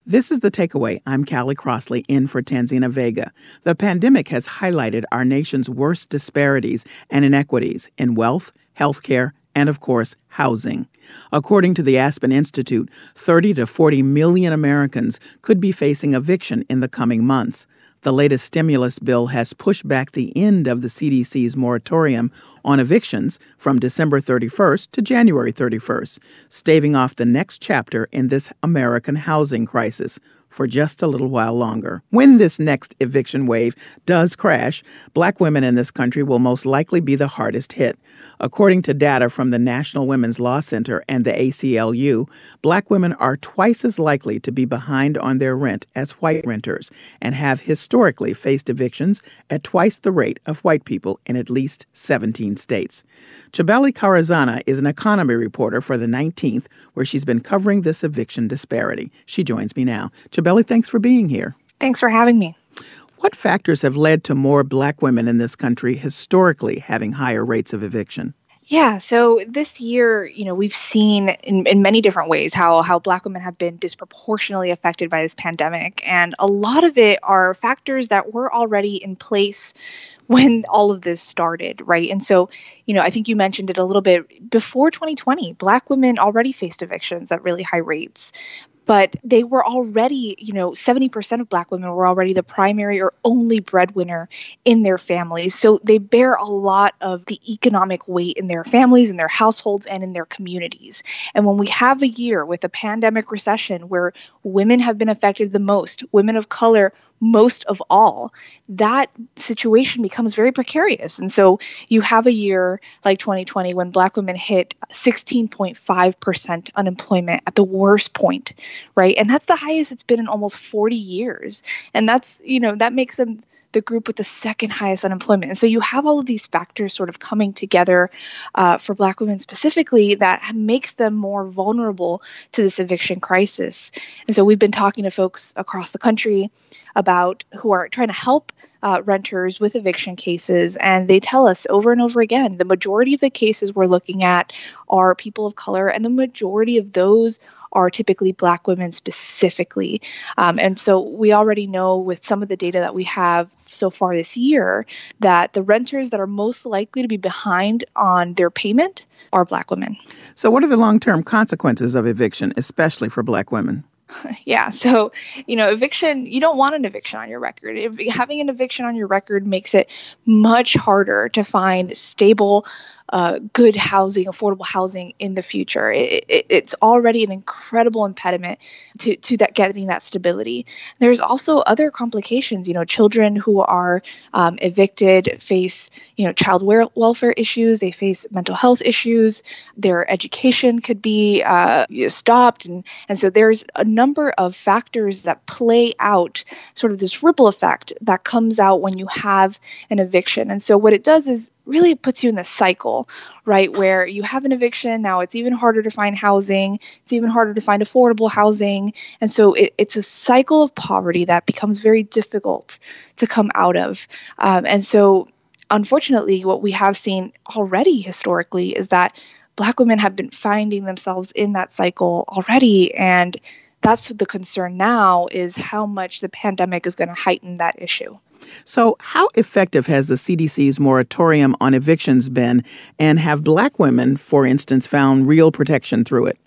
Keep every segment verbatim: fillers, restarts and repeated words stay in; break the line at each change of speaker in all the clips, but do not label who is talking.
This is The Takeaway. I'm Callie Crossley, in for Tanzina Vega. The pandemic has highlighted our nation's worst disparities and inequities in wealth, healthcare, and, of course, housing. According to the Aspen Institute, thirty to forty million Americans could be facing eviction in the coming months. The latest stimulus bill has pushed back the end of the C D C's moratorium on evictions from December thirty-first to January thirty-first, staving off the next chapter in this American housing crisis for just a little while longer. When this next eviction wave does crash, Black women in this country will most likely be the hardest hit. According to data from the National Women's Law Center and the A C L U, Black women are twice as likely to be behind on their rent as white renters and have historically faced evictions at twice the rate of white people in at least seventeen states. Chibeli Karazana is an economy reporter for the nineteenth, where she's been covering this eviction disparity. She joins me now. Chibeli, thanks for being here.
Thanks for having me.
What factors have led to more Black women in this country historically having higher rates of eviction?
Yeah, so this year, you know, we've seen in, in many different ways how how Black women have been disproportionately affected by this pandemic. And a lot of it are factors that were already in place when all of this started, right? And so, you know, I think you mentioned it a little bit. Before twenty twenty, Black women already faced evictions at really high rates. But they were already, you know, seventy percent of Black women were already the primary or only breadwinner in their families. So they bear a lot of the economic weight in their families, in their households, and in their communities. And when we have a year with a pandemic recession where women have been affected the most, women of color most of all, that situation becomes very precarious. And so you have a year like twenty twenty when Black women hit sixteen point five percent unemployment at the worst point, right? And that's the highest it's been in almost forty years. And that's, you know, that makes them the group with the second highest unemployment. And so you have all of these factors sort of coming together uh, for Black women specifically that makes them more vulnerable to this eviction crisis. And so we've been talking to folks across the country about who are trying to help uh, renters with eviction cases. And they tell us over and over again, the majority of the cases we're looking at are people of color, and the majority of those are typically Black women specifically. Um, and so we already know with some of the data that we have so far this year that the renters that are most likely to be behind on their payment are Black women.
So what are the long-term consequences of eviction, especially for Black women?
Yeah. So, you know, eviction, you don't want an eviction on your record. If, having an eviction on your record makes it much harder to find stable, uh, good housing, affordable housing in the future. It, it, it's already an incredible impediment to, to that getting that stability. There's also other complications. You know, children who are um, evicted face, you know, child welfare issues. They face mental health issues. Their education could be uh, stopped. And, and so there's a number of factors that play out sort of this ripple effect that comes out when you have an eviction. And so what it does is really it puts you in this cycle, right, where you have an eviction. Now it's even harder to find housing. It's even harder to find affordable housing. And so it, it's a cycle of poverty that becomes very difficult to come out of. Um, and so unfortunately, what we have seen already historically is that Black women have been finding themselves in that cycle already. And that's the concern now, is how much the pandemic is going to heighten that issue.
So how effective has the C D C's moratorium on evictions been, and have Black women, for instance, found real protection through it?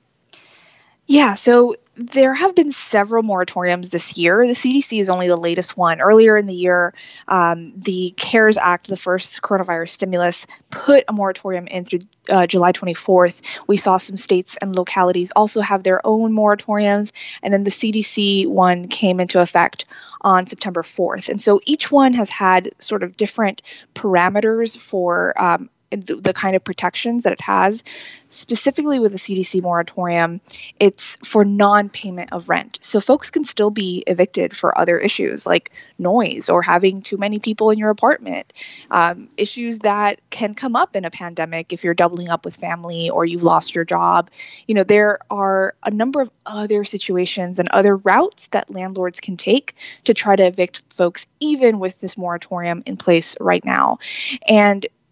Yeah, so there have been several moratoriums this year. The C D C is only the latest one. Earlier in the year, um, the CARES Act, the first coronavirus stimulus, put a moratorium in through uh, July twenty-fourth. We saw some states and localities also have their own moratoriums. And then the C D C one came into effect on September fourth. And so each one has had sort of different parameters for um, the, the kind of protections that it has. Specifically with the C D C moratorium, it's for non-payment of rent. So folks can still be evicted for other issues like noise or having too many people in your apartment, um, issues that can come up in a pandemic if you're doubling up with family or you've lost your job. You know, there are a number of other situations and other routes that landlords can take to try to evict folks, even with this moratorium in place right now. And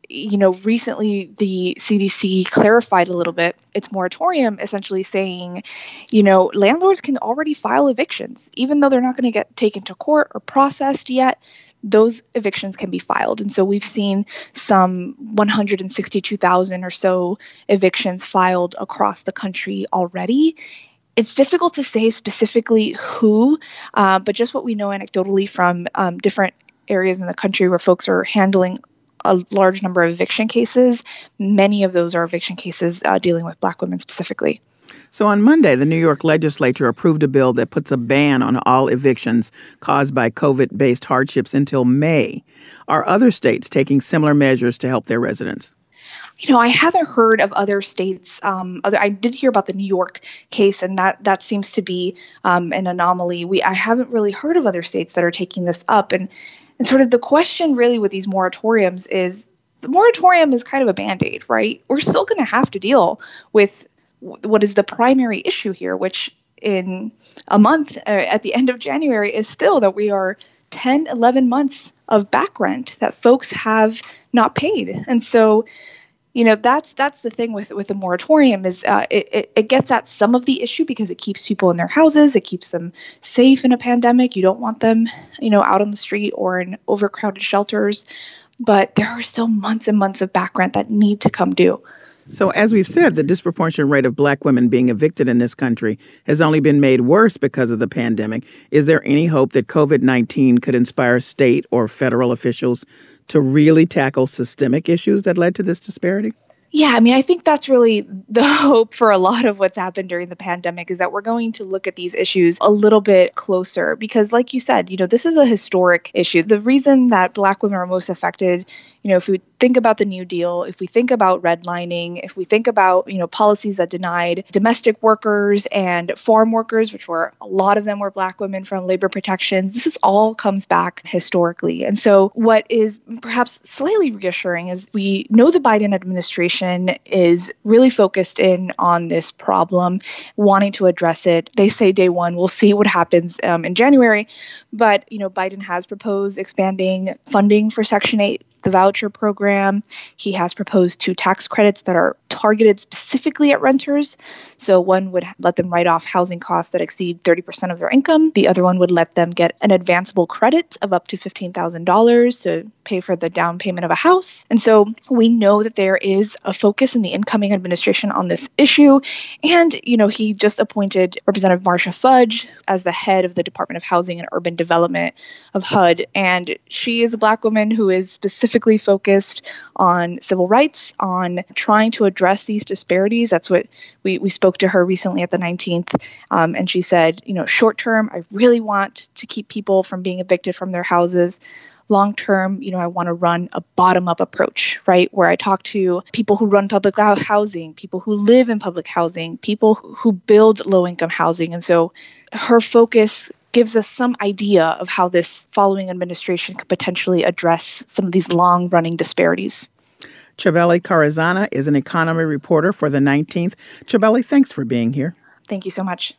you know, recently the C D C clarified a little bit its moratorium, essentially saying, you know, landlords can already file evictions, even though they're not going to get taken to court or processed yet. Those evictions can be filed. And so we've seen some one hundred sixty-two thousand or so evictions filed across the country already. It's difficult to say specifically who, uh, but just what we know anecdotally from um, different areas in the country where folks are handling a large number of eviction cases. Many of those are eviction cases uh, dealing with Black women specifically.
So on Monday, the New York legislature approved a bill that puts a ban on all evictions caused by COVID-based hardships until May. Are other states taking similar measures to help their residents?
You know, I haven't heard of other states. Um, other, I did hear about the New York case, and that that seems to be um, an anomaly. We I haven't really heard of other states that are taking this up. And, and sort of the question really with these moratoriums is, the moratorium is kind of a Band-Aid, right? We're still going to have to deal with what is the primary issue here, which in a month, uh, at the end of January, is still that we are ten, eleven months of back rent that folks have not paid. And so, you know, that's that's the thing with, with the moratorium is uh, it, it, it gets at some of the issue because it keeps people in their houses. It keeps them safe in a pandemic. You don't want them, you know, out on the street or in overcrowded shelters. But there are still months and months of back rent that need to come due.
So as we've said, the disproportionate rate of Black women being evicted in this country has only been made worse because of the pandemic. Is there any hope that COVID nineteen could inspire state or federal officials to really tackle systemic issues that led to this disparity?
Yeah, I mean, I think that's really the hope for a lot of what's happened during the pandemic is that we're going to look at these issues a little bit closer because, like you said, you know, this is a historic issue. The reason that Black women are most affected, you know, if we think about the New Deal, if we think about redlining, if we think about, you know, policies that denied domestic workers and farm workers, which were a lot of them were Black women from labor protections, this is all comes back historically. And so what is perhaps slightly reassuring is we know the Biden administration is really focused in on this problem, wanting to address it. They say day one, we'll see what happens um, in January. But, you know, Biden has proposed expanding funding for Section eight, the voucher program. He has proposed two tax credits that are targeted specifically at renters. So one would let them write off housing costs that exceed thirty percent of their income. The other one would let them get an advanceable credit of up to fifteen thousand dollars to pay for the down payment of a house. And so we know that there is a focus in the incoming administration on this issue. And, you know, he just appointed Representative Marcia Fudge as the head of the Department of Housing and Urban Development of H U D. And she is a Black woman who is specifically focused on civil rights, on trying to address these disparities. That's what we, we spoke to her recently at the nineteenth. Um, and she said, you know, short term, I really want to keep people from being evicted from their houses. Long term, you know, I want to run a bottom-up approach, right, where I talk to people who run public housing, people who live in public housing, people who build low-income housing. And so her focus gives us some idea of how this following administration could potentially address some of these long-running disparities.
Chabeli Karazana is an economy reporter for the nineteenth. Chabeli, thanks for being here.
Thank you so much.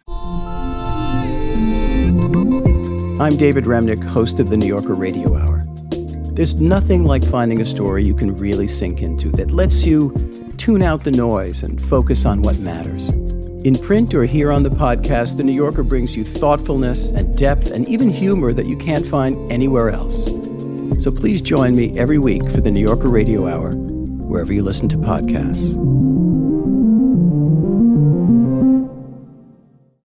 I'm David Remnick, host of the New Yorker Radio Hour. There's nothing like finding a story you can really sink into that lets you tune out the noise and focus on what matters. In print or here on the podcast, The New Yorker brings you thoughtfulness and depth and even humor that you can't find anywhere else. So please join me every week for the New Yorker Radio Hour, wherever you listen to podcasts.